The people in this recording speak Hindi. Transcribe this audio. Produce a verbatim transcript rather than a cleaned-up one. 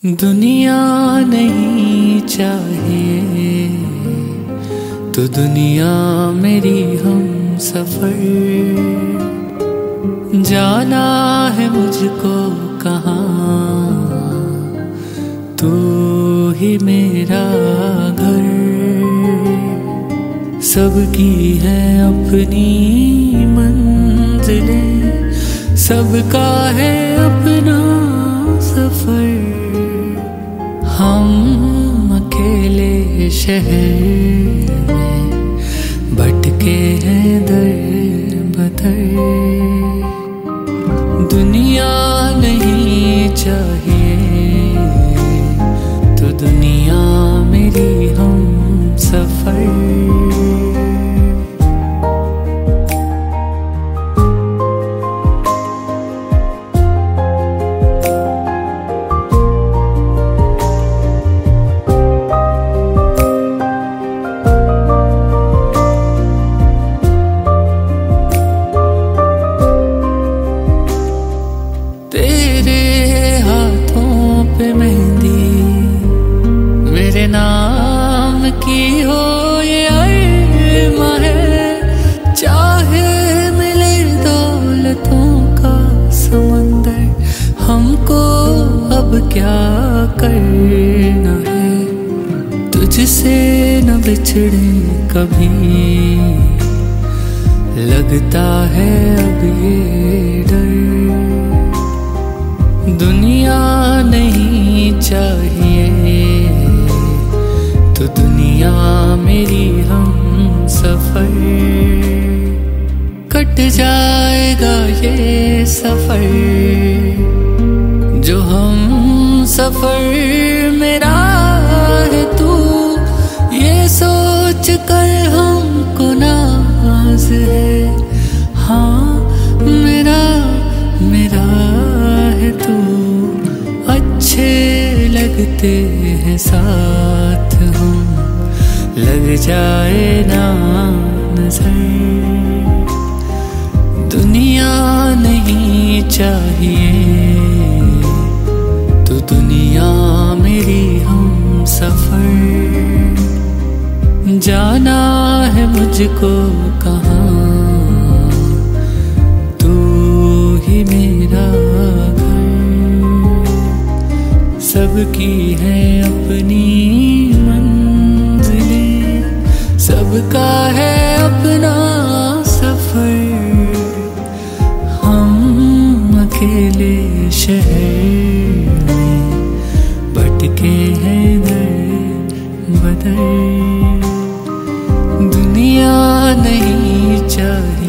दुनिया नहीं चाहिए तो दुनिया मेरी हम सफर, जाना है मुझको कहाँ, तू ही मेरा घर। सबकी है अपनी मंजिलें, सबका है अपना सफर। हम अकेले शहर में भटके हैं दर बदर। दुनिया नहीं चाहिए तो दुनिया मेरी हम सफर। मेरे नाम की हो ये अरमा है, चाहे मिले दौलतों का समंदर। हमको अब क्या करना है, तुझसे न बिछड़े कभी। लगता है अब ये डर, दुनिया नहीं चाहिए तो दुनिया मेरी हम सफर। कट जाएगा ये सफर जो हम सफर मेरा है तू, ये सोच कर हमको नाज है। हाँ मेरा मेरा है तू, अच्छे लगते हैं साथ हम, लग जाए ना नजर। दुनिया नहीं चाहिए तो दुनिया मेरी हम सफर, जाना है मुझको कहाँ, तू ही मेरा घर। सबकी है अपनी मंजिलें, सबका है अपना सफर। हम अकेले शहर में भटके हैं दर बदर। दुनिया नहीं चाहिए